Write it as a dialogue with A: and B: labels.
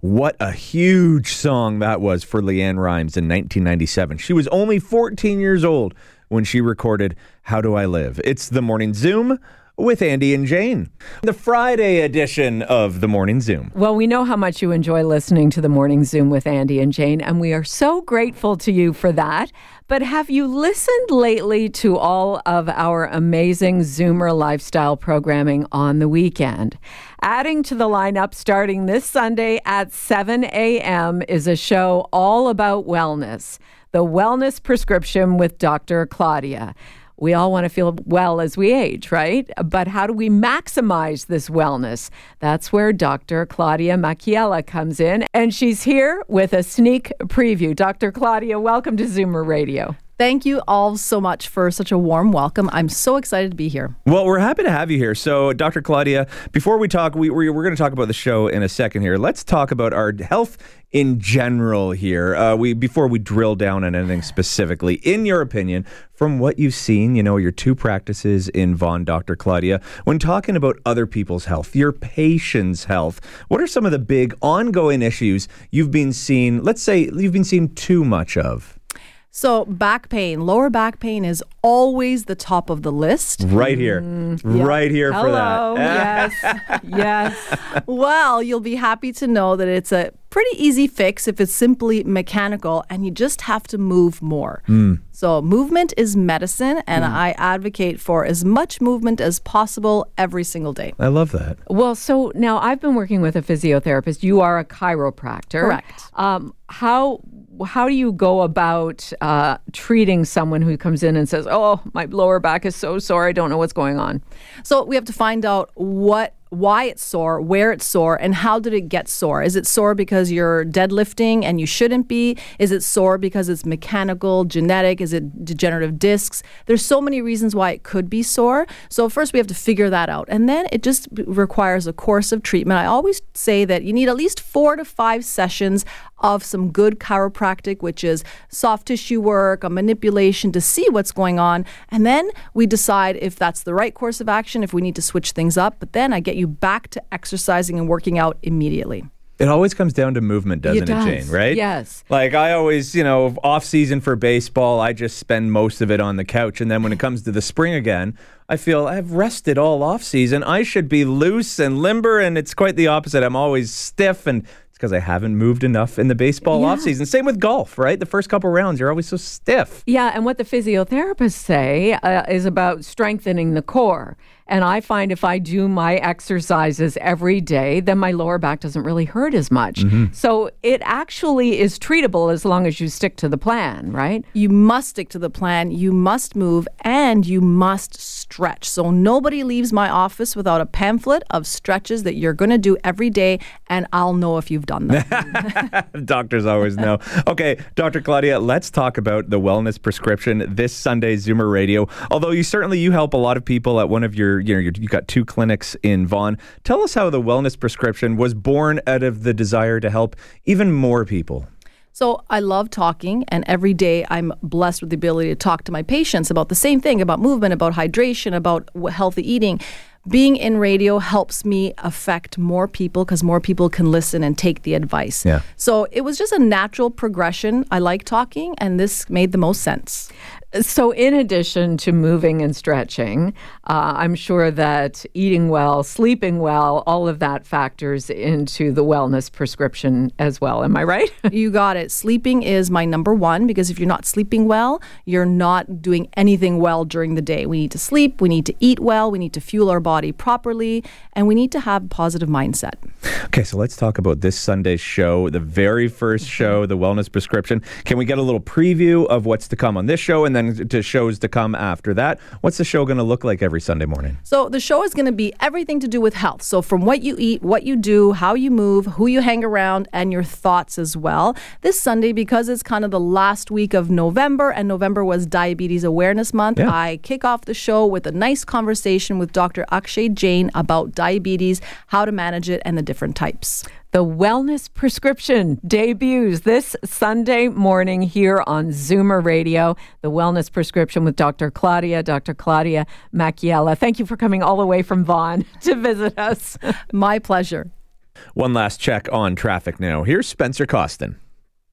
A: What a huge song that was for LeAnn Rimes in 1997. She was only 14 years old when she recorded How Do I Live? It's the Morning Zoom with Andy and Jane, the Friday edition of the Morning Zoom.
B: Well, we know how much you enjoy listening to the Morning Zoom with Andy and Jane, and we are so grateful to you for that. But have you listened lately to all of our amazing Zoomer lifestyle programming on the weekend? Adding to the lineup starting this Sunday at 7 a.m. is a show all about wellness, The Wellness Prescription with Dr. Claudia. We all want to feel well as we age, right? But how do we maximize this wellness? That's where Dr. Claudia Macchiella comes in, and she's here with a sneak preview. Dr. Claudia, welcome to Zoomer Radio.
C: Thank you all so much for such a warm welcome. I'm so excited to be here.
A: Well, we're happy to have you here. So, Dr. Claudia, before we talk, we're going to talk about the show in a second here. Let's talk about our health in general here. Before we drill down on anything specifically, in your opinion, from what you've seen, your two practices in Vaughan, Dr. Claudia, when talking about other people's health, your patients' health, what are some of the big ongoing issues you've been seeing, let's say you've been seeing too much of?
C: So back pain, lower back pain is always the top of the list.
A: Right here. Right here for
B: Hello.
A: that.
B: Yes. Yes.
C: Well, you'll be happy to know that it's a pretty easy fix if it's simply mechanical and you just have to move more. So movement is medicine, and I advocate for as much movement as possible every single day.
A: I love that.
B: Well, so now I've been working with a physiotherapist. You are a chiropractor.
C: Correct.
B: How do you go about treating someone who comes in and says, "Oh, my lower back is so sore, I don't know what's going on"?
C: So we have to find out why it's sore, where it's sore, and how did it get sore? Is it sore because you're deadlifting and you shouldn't be? Is it sore because it's mechanical, genetic? Is it degenerative discs? There's so many reasons why it could be sore. So first we have to figure that out. And then it just requires a course of treatment. I always say that you need at least 4 to 5 sessions of some good chiropractic, which is soft tissue work, a manipulation to see what's going on. And then we decide if that's the right course of action, if we need to switch things up. But then I get you back to exercising and working out immediately.
A: It always comes down to movement, doesn't it, Jane, right?
B: Yes.
A: Like I always, off season for baseball, I just spend most of it on the couch. And then when it comes to the spring again, I feel I've rested all off season. I should be loose and limber, and it's quite the opposite. I'm always stiff, and it's because I haven't moved enough in the baseball off season. Same with golf, right? The first couple rounds, you're always so stiff.
B: Yeah, and what the physiotherapists say is about strengthening the core. And I find if I do my exercises every day, then my lower back doesn't really hurt as much. So it actually is treatable as long as you stick to the plan, right?
C: You must stick to the plan, you must move, and you must stretch. So nobody leaves my office without a pamphlet of stretches that you're going to do every day, and I'll know if you've done them.
A: Doctors always know. Okay, Dr. Claudia, let's talk about the wellness prescription this Sunday, Zoomer Radio. Although you help a lot of people at one of your you've got 2 clinics in Vaughan. Tell us how the wellness prescription was born out of the desire to help even more people.
C: So I love talking, and every day I'm blessed with the ability to talk to my patients about the same thing, about movement, about hydration, about healthy eating. Being in radio helps me affect more people because more people can listen and take the advice.
A: Yeah.
C: So it was just a natural progression. I like talking, and this made the most sense.
B: So in addition to moving and stretching, I'm sure that eating well, sleeping well, all of that factors into the wellness prescription as well. Am I right?
C: You got it. Sleeping is my number one, because if you're not sleeping well, you're not doing anything well during the day. We need to sleep, we need to eat well, we need to fuel our body properly, and we need to have a positive mindset.
A: Okay, so let's talk about this Sunday's show, the very first show, the wellness prescription. Can we get a little preview of what's to come on this show, and then to shows to come after that? What's the show going to look like every Sunday morning?
C: So the show is going to be everything to do with health. So from what you eat, what you do, how you move, who you hang around, and your thoughts as well. This Sunday, because it's kind of the last week of November, and November was Diabetes Awareness Month, I kick off the show with a nice conversation with Dr. Akshay Jain about diabetes, how to manage it, and the different types.
B: The Wellness Prescription debuts this Sunday morning here on Zoomer Radio. The Wellness Prescription with Dr. Claudia Macchiella. Thank you for coming all the way from Vaughan to visit us.
C: My pleasure.
A: One last check on traffic now. Here's Spencer Costin.